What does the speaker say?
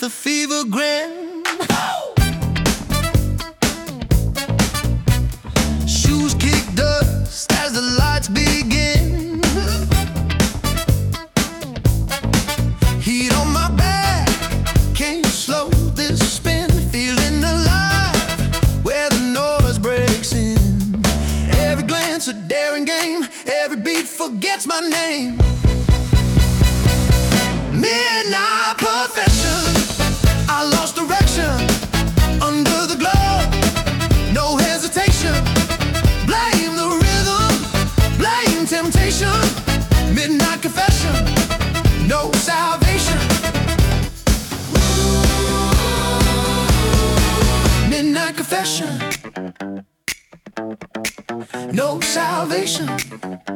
the fever grin. Shoes kick dust as the lights begin. Heat on my back, can't slow this spin. Feeling alive where the noise breaks in. Every glance a daring game, every beat forgets my name. Midnight profession, I lost direction. Under the glow, no hesitation. Blame the rhythm, blame temptation. Midnight confession, no salvation. Midnight confession, no salvation.